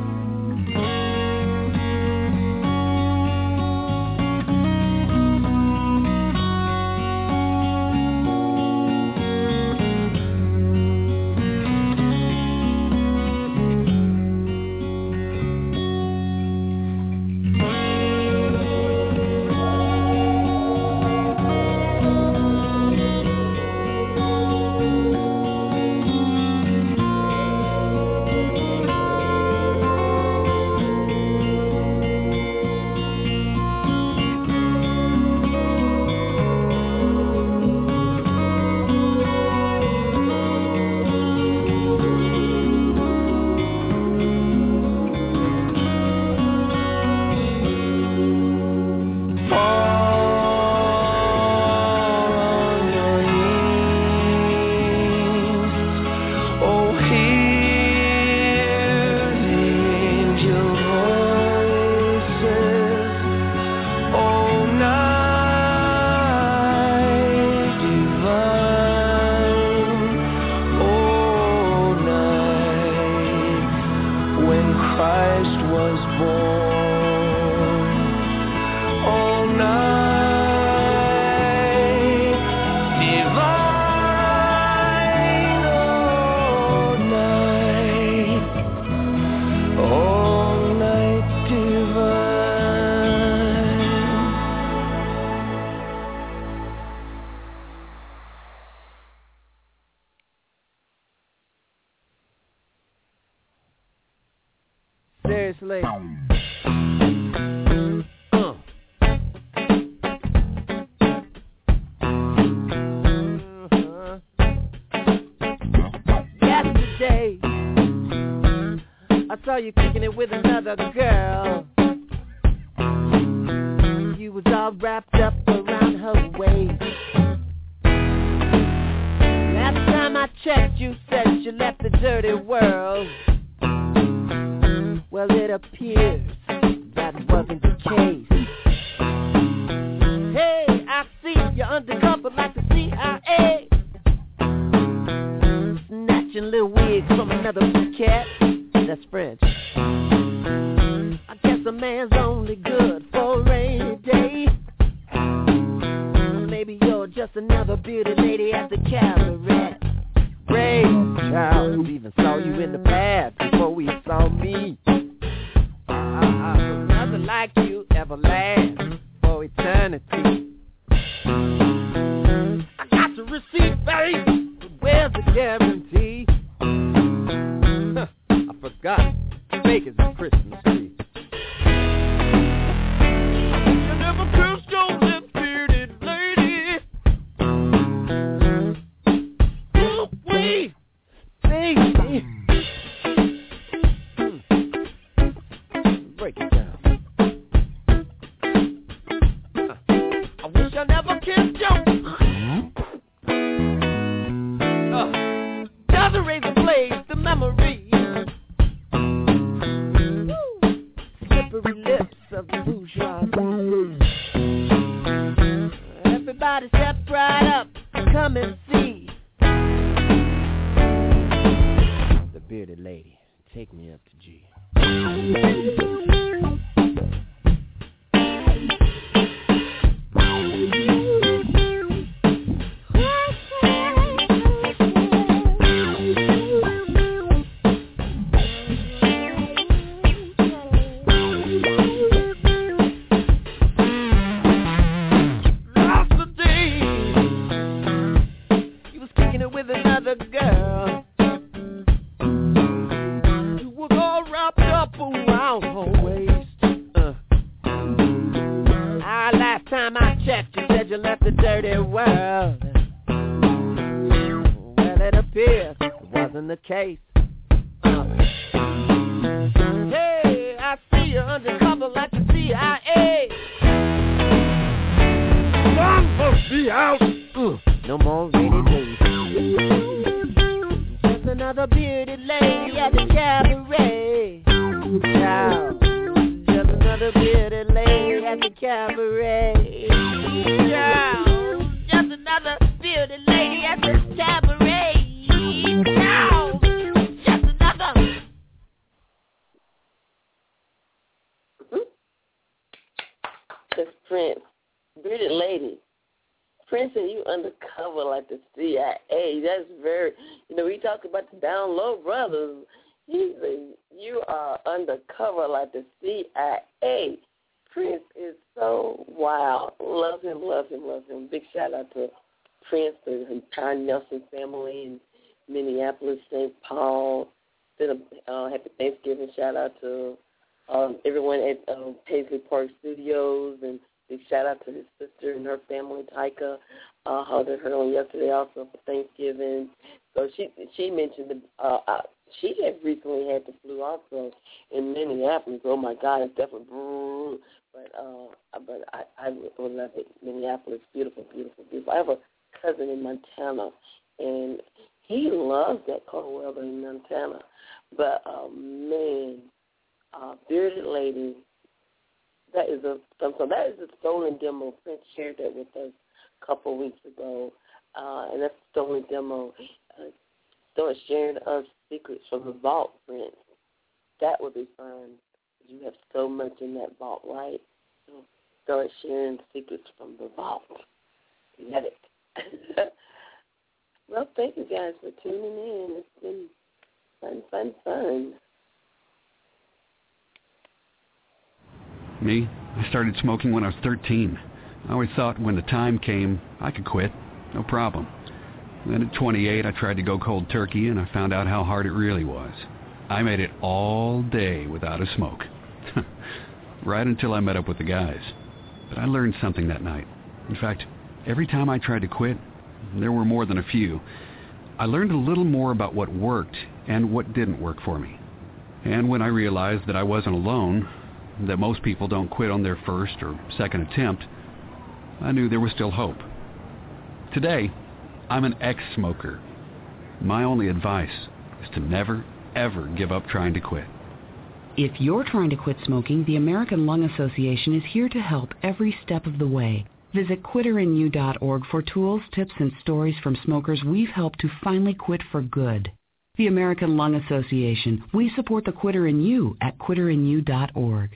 Seriously. Uh. Uh-huh. Yesterday, I saw you kicking it with another girl. You was all wrapped up around her waist. Last time I checked, you said you left the dirty world. Well, it appears that wasn't the case. Hey, I see you're undercover like the C I A, snatching little wigs from another cat. That's French. I guess a man's only good for a rainy day. Maybe you're just another beauty lady at the cabaret. Great child, who even saw you in the past before we saw me. Uh-uh, nothing like you ever last for eternity. I got the receipt, baby, but where's the guarantee? Huh, I forgot, fake as a Christmas tree. You never cursed your lip bearded see, see, see. Break it down. Uh, I wish I never kissed you. Uh, doesn't raise the blaze, the memory. Slippery lips of the bourgeoisie. Everybody step right up, come and see the bearded lady. Take me up to G. Case. Uh, hey, I see you undercover like the C I A. Some folks be out. Uh, no more rainy days. Just another bearded lady at the cabaret. Child. Just another bearded lady at the cabaret. Child. Just another bearded lady at the cabaret. Child. Prince, bearded lady. Prince and you undercover like the C I A. That's very, you know, we talk about the Down Low Brothers. He's a, you are undercover like the C I A. Prince is so wow. Love him, love him, love him. Big shout out to Prince, the entire Nelson family in Minneapolis, Saint Paul. Send a uh, happy Thanksgiving shout out to um, everyone at um, Paisley Park Studios, and big shout out to his sister and her family, Tyka. Uh, hugged her on yesterday also for Thanksgiving. So she she mentioned uh, uh, she had recently had the flu also in Minneapolis. Oh my God, it's definitely brutal. But uh, but I I would love it. Minneapolis, beautiful, beautiful, beautiful. I have a cousin in Montana, and he loves that cold weather in Montana. But uh, man, uh, bearded lady. That is a so that is a stolen demo. Prince shared that with us a couple of weeks ago, uh, and that's a stolen demo. Uh, start sharing us secrets from the vault, Prince. That would be fun. You have so much in that vault, right? So start sharing secrets from the vault. Get it? Well, thank you guys for tuning in. It's been fun, fun, fun. Me? I started smoking when I was thirteen. I always thought when the time came, I could quit. No problem. Then at twenty-eight, I tried to go cold turkey, and I found out how hard it really was. I made it all day without a smoke. Right until I met up with the guys. But I learned something that night. In fact, every time I tried to quit, there were more than a few, I learned a little more about what worked and what didn't work for me. And when I realized that I wasn't alone, that most people don't quit on their first or second attempt, I knew there was still hope. Today, I'm an ex-smoker. My only advice is to never, ever give up trying to quit. If you're trying to quit smoking, the American Lung Association is here to help every step of the way. Visit quitter in you dot org for tools, tips, and stories from smokers we've helped to finally quit for good. The American Lung Association. We support the Quitter in You at quitter in you dot org.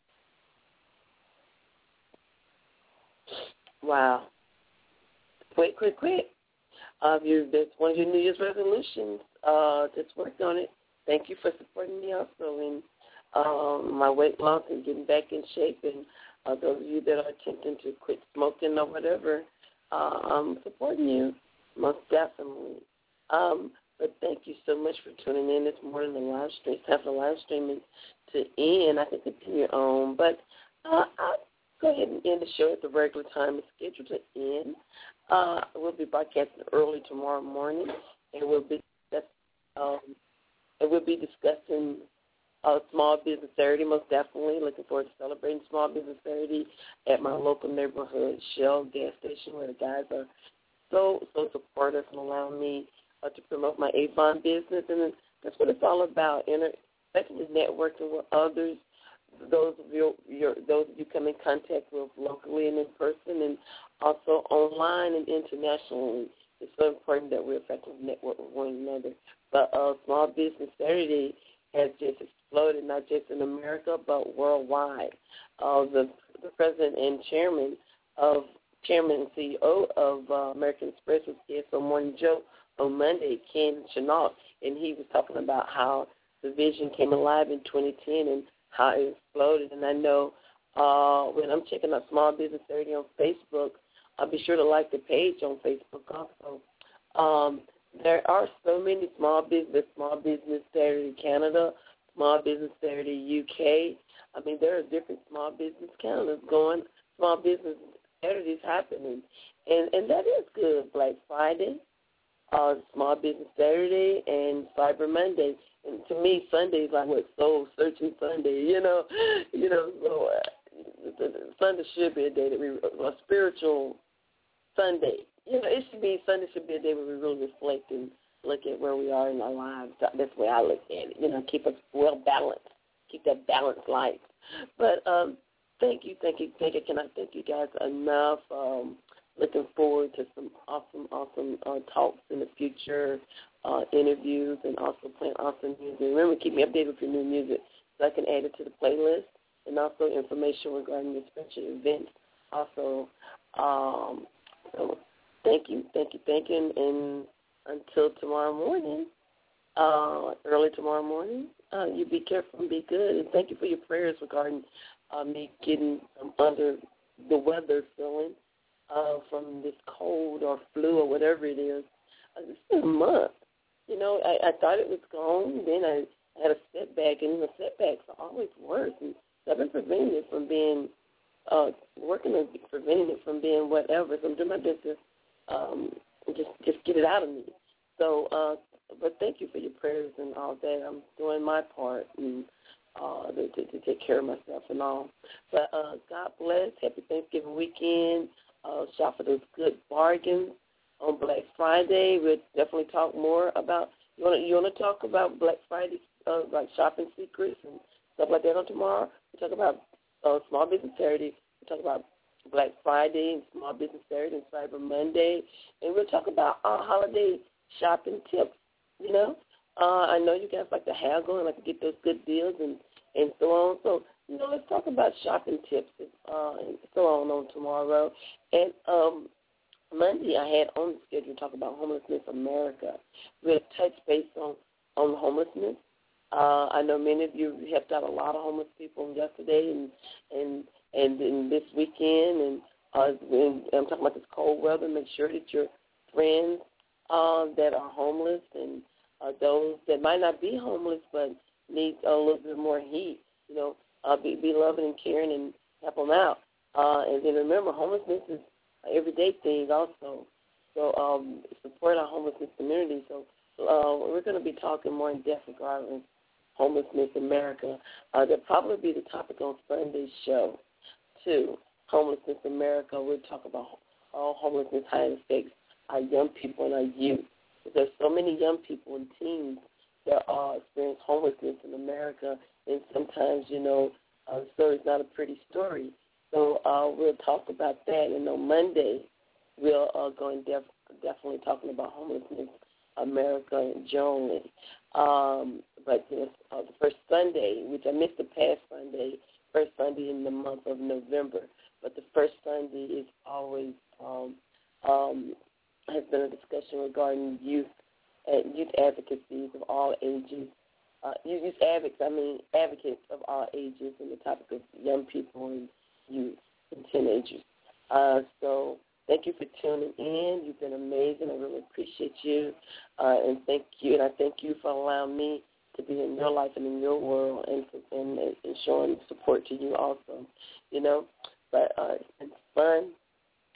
Wow. Quick, quick, quick. Uh, if you, that's one of your New Year's resolutions. Uh, just worked on it. Thank you for supporting me also in um, my weight loss and getting back in shape. And uh, those of you that are attempting to quit smoking or whatever, uh, I'm supporting you, most definitely. Um, but thank you so much for tuning in this morning. The live stream, it's time for the live streaming to end. I can continue on, but uh, I'll go ahead and end the show at the regular time. It's scheduled to end. Uh, we'll be broadcasting early tomorrow morning and we'll be um, and we'll be discussing uh, Small Business Saturday, most definitely. Looking forward to celebrating Small Business Saturday at my local neighborhood Shell gas station, where the guys are so so supportive and allowing me uh, to promote my Avon business, and that's what it's all about. Inter- especially networking with others. Those of you, your, those of you come in contact with locally and in person, and also online and internationally. It's so important that we're effective network with one another. But uh, Small Business Saturday has just exploded, not just in America, but worldwide. Uh, the, the president and chairman of chairman and C E O of uh, American Express was here for Morning Joe on Monday, Ken Chenault, and he was talking about how the vision came alive in twenty ten and how it exploded. And I know uh, when I'm checking out Small Business Saturday on Facebook, I'll be sure to like the page on Facebook also. Um, there are so many small business, Small Business Saturday Canada, Small Business Saturday U K. I mean, there are different Small Business Canadas going, Small Business Saturdays happening. And, and that is good. Black Friday, uh, Small Business Saturday, and Cyber Monday. And to me, Sunday is like what soul searching Sunday. You know, you know. So uh, Sunday should be a day that we a spiritual Sunday. You know, it should be Sunday should be a day where we really reflect and look at where we are in our lives. That's the way I look at it. You know, keep us well balanced, keep that balanced life. But um, thank you, thank you, thank you. Can I thank you guys enough? Um, looking forward to some awesome, awesome uh, talks in the future, uh, interviews, and also playing awesome music. Remember, keep me updated with your new music so I can add it to the playlist, and also information regarding your special events. Also, um, so thank you, thank you, thank you, and until tomorrow morning, uh, early tomorrow morning, uh, you be careful and be good, and thank you for your prayers regarding uh, me getting um, under the weather feeling. Uh, from this cold or flu or whatever it is. Uh, it's been a month. You know, I, I thought it was gone. Then I had a setback, and the setbacks are always worse. And so I've been preventing it from being, uh, working on preventing it from being whatever. So I'm doing my best to um, just, just get it out of me. So, uh, but thank you for your prayers and all that. I'm doing my part and uh, to, to, to take care of myself and all. But uh, God bless. Happy Thanksgiving weekend. Uh, shop for those good bargains on Black Friday. We'll definitely talk more about. You want to you want to talk about Black Friday, uh, like shopping secrets and stuff like that on tomorrow. We talk about uh, Small Business Saturday. We talk about Black Friday and Small Business Saturday and Cyber Monday, and we'll talk about our holiday shopping tips. You know, uh, I know you guys like to haggle and like to get those good deals and and so on. So. You know, let's talk about shopping tips uh, and so on on tomorrow. And um, Monday I had on the schedule to talk about Homelessness America. We'll touch base on, on homelessness. Uh, I know many of you helped out a lot of homeless people yesterday and and and, and this weekend. And, uh, and I'm talking about this cold weather. Make sure that your friends uh, that are homeless and uh, those that might not be homeless but need a little bit more heat, you know, Uh, be, be loving and caring and help them out. Uh, and then remember, homelessness is an everyday thing also. So um, support our homelessness community. So uh, we're going to be talking more in depth regarding Homelessness America. Uh, that'll probably be the topic on Sunday's show, too. Homelessness America. We'll talk about all homelessness, how it affects our young people and our youth. There's so many young people and teens that uh, experience homelessness in America, and sometimes, you know, uh, the story's not a pretty story. So uh, we'll talk about that, and on Monday we'll uh, go in def- definitely talking about Homelessness America generally. Um, but this, uh, the first Sunday, which I missed the past Sunday, first Sunday in the month of November, but the first Sunday is always um, um, has been a discussion regarding youth and youth advocacies of all ages. Uh, youth advocates, I mean advocates of all ages, and the topic of young people and youth and teenagers. Uh, so thank you for tuning in. You've been amazing. I really appreciate you, uh, and thank you. And I thank you for allowing me to be in your life and in your world, and and, and showing support to you also. You know, but uh, it's been fun.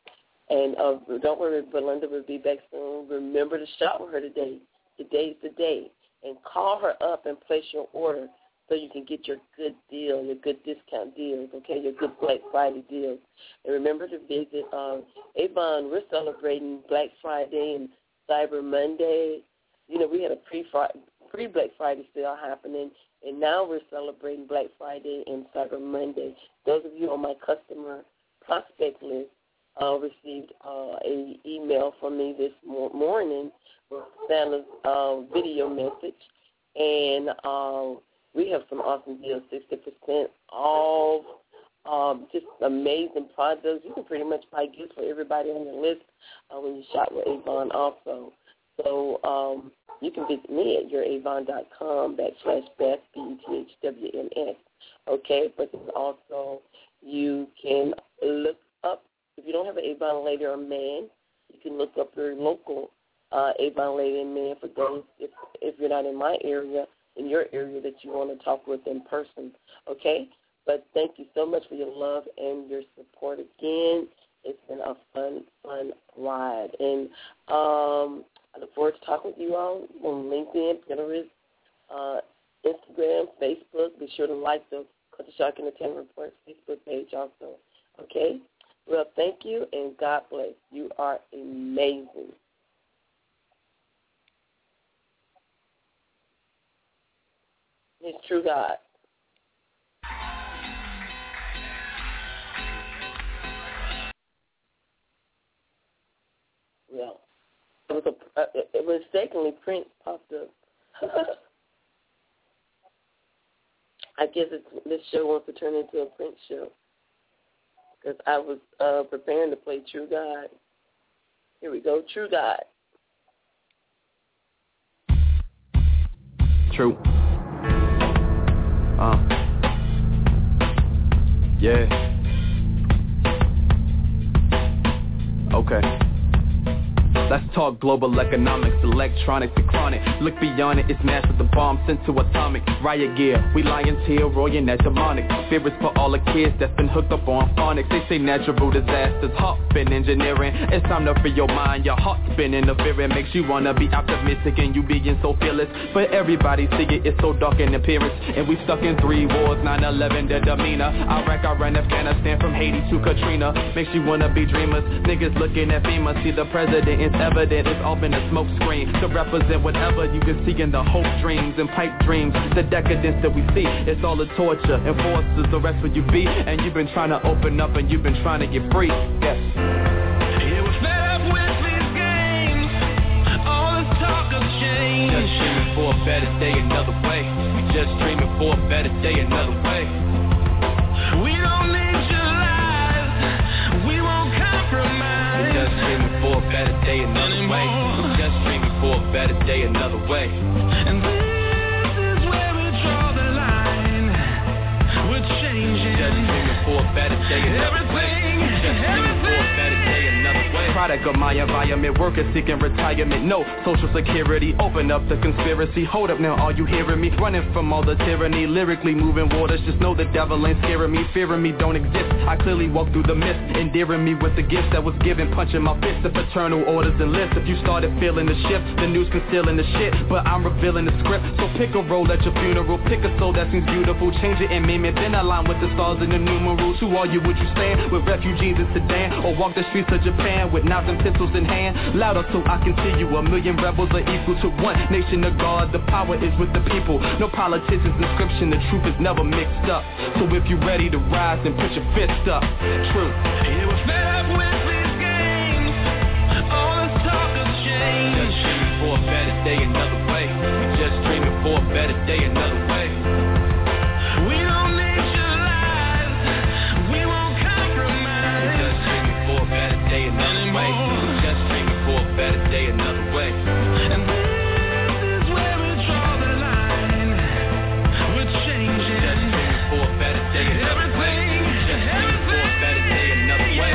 And uh, don't worry, Belinda will be back soon. Remember to shop with her today. Today's the day. And call her up and place your order so you can get your good deal, your good discount deals, okay, your good Black Friday deals. And remember to visit um, Avon. We're celebrating Black Friday and Cyber Monday. You know, we had a pre-Black Friday sale happening, and now we're celebrating Black Friday and Cyber Monday. Those of you on my customer prospect list uh, received uh, a email from me this morning with Santa's uh, video message, and uh, we have some awesome deals, sixty percent off, um, just amazing products. You can pretty much buy gifts for everybody on your list uh, when you shop with Avon also. So um, you can visit me at youravon.com backslash Beth, B E T H W N S, okay? But then also you can look up, if you don't have an Avon lady or man, you can look up your local uh, Avon lady and man for those, if, if you're not in my area, in your area that you want to talk with in person, okay? But thank you so much for your love and your support again. It's been a fun, fun ride. And um, I look forward to talking with you all on LinkedIn, Pinterest, uh, Instagram, Facebook. Be sure to like the Culture Shock Entertainment Report Facebook page also, okay? Well, thank you, and God bless. You are amazing. It's true God. Well, it was a, uh, it was mistakenly Prince popped up. I guess it's, this show wants to turn into a Prince show because I was uh, preparing to play True God. Here we go, True God. True. Uh. Yeah. Okay. Let's talk global economics, electronics and chronic. Look beyond it, it's massive, the bomb sent to atomic. Riot gear, we lions here, roaring at demonic. Fear is for all the kids that's been hooked up on phonics. They say natural disasters, heart been engineering. It's time to free your mind, your heart's been interfering. Makes you wanna be optimistic and you being so fearless. But everybody see it, it's so dark in appearance. And we stuck in three wars, nine eleven, the demeanor. Iraq, Iran, Afghanistan, from Haiti to Katrina. Makes you wanna be dreamers. Niggas looking at FEMA, see the president in evident, it's all been a smoke screen to represent whatever you can see in the hope dreams and pipe dreams. The decadence that we see, it's all the torture and forces the rest where you be. And you've been trying to open up and you've been trying to get free. Yes. It was fed up with these games, all this talk of change. Just dreaming for a better day another way. We just dreaming for a better day another way. We don't need your lies, we won't compromise. We're just dreaming for a better day another way. We're just dreaming for a better day another way. And this is where we draw the line. We're changing. Just dreaming for a better day another way. Just dreaming for a better day another way. Product of my environment, workers seeking retirement, no social security, open up the conspiracy. Hold up now, are you hearing me? Running from all the tyranny, lyrically moving waters, just know the devil ain't scaring me. Fearing me don't exist, I clearly walk through the mist, endearing me with the gifts that was given, punching my fist, the paternal orders and lists. If you started feeling the shift, the news concealing the shit, but I'm revealing the script. So pick a role at your funeral, pick a soul that seems beautiful, change it and meme it, then align with the stars and the numerals. Who are you, would you stand with refugees in Sudan, or walk the streets of Japan with knives and pistols in hand? Louder so I can see you, a million rebels are equal to one nation of God. The power is with the people, no politician's inscription, the truth is never mixed up. So if you're ready to rise, then put your fist up. True. It was fed up with these games, all this talk of change. Just dreaming for a better day another way. We just dreaming for a better day another way. We don't need your lies, we won't compromise. We're just dreaming for a better day another way. We're just dreaming for a better day another way. And this is where we draw the line. We're changing. Just dreaming for a better day another way. Just dreaming for a better day another way.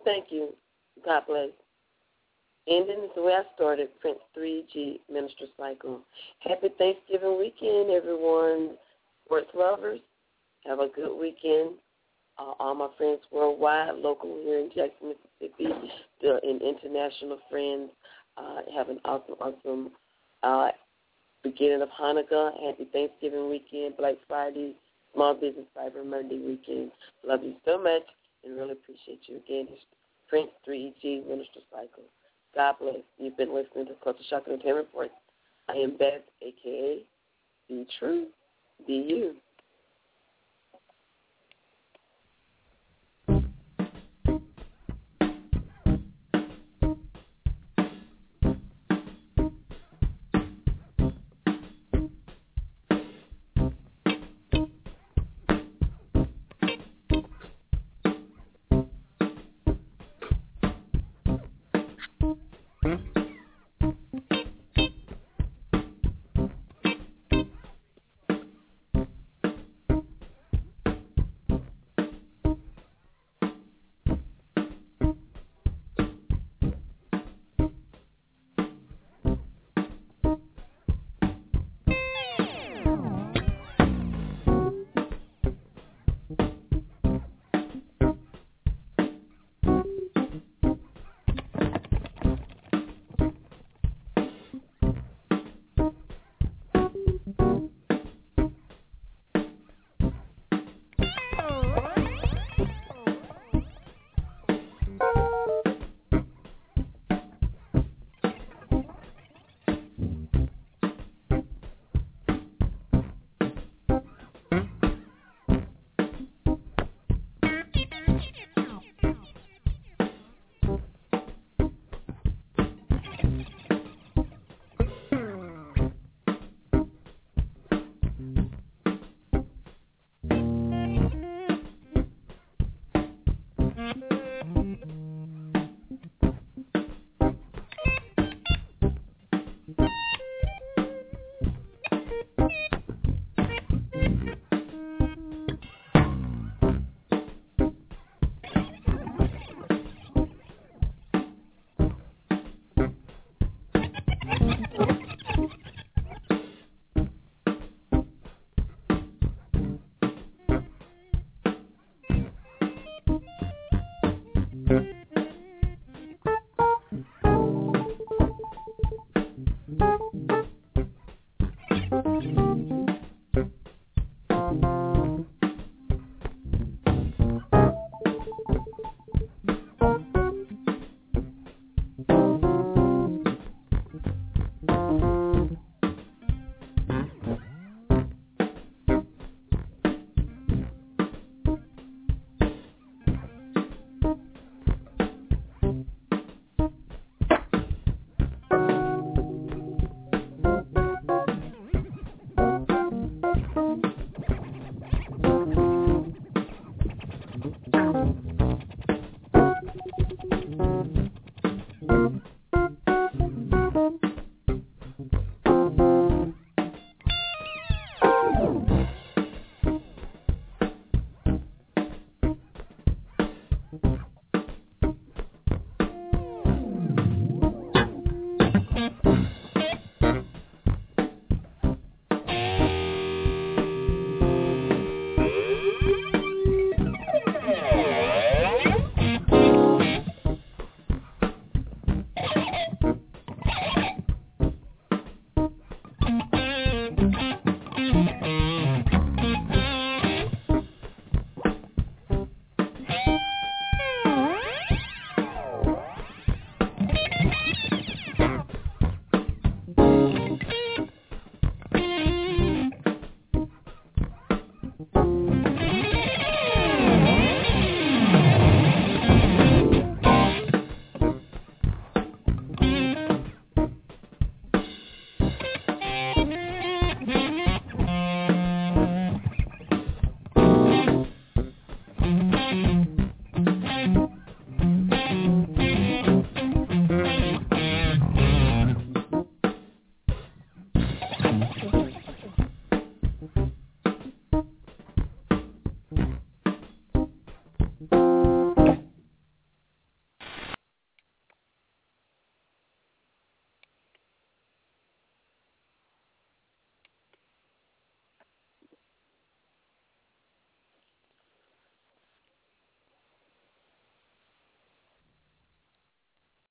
Thank you. God bless. Ending is the way I started, Prince three G Minister Cycle. Happy Thanksgiving weekend, everyone. Sports lovers, have a good weekend. Uh, all my friends worldwide, local here in Jackson, Mississippi, the, and international friends, uh, have an awesome, awesome uh, beginning of Hanukkah. Happy Thanksgiving weekend, Black Friday, Small Business Cyber Monday weekend. Love you so much and really appreciate you again. It's Prince three G Minister Cycle. God bless. You've been listening to Culture Shock Entertainment Report. I am Beth, a k a. Be True, Be You.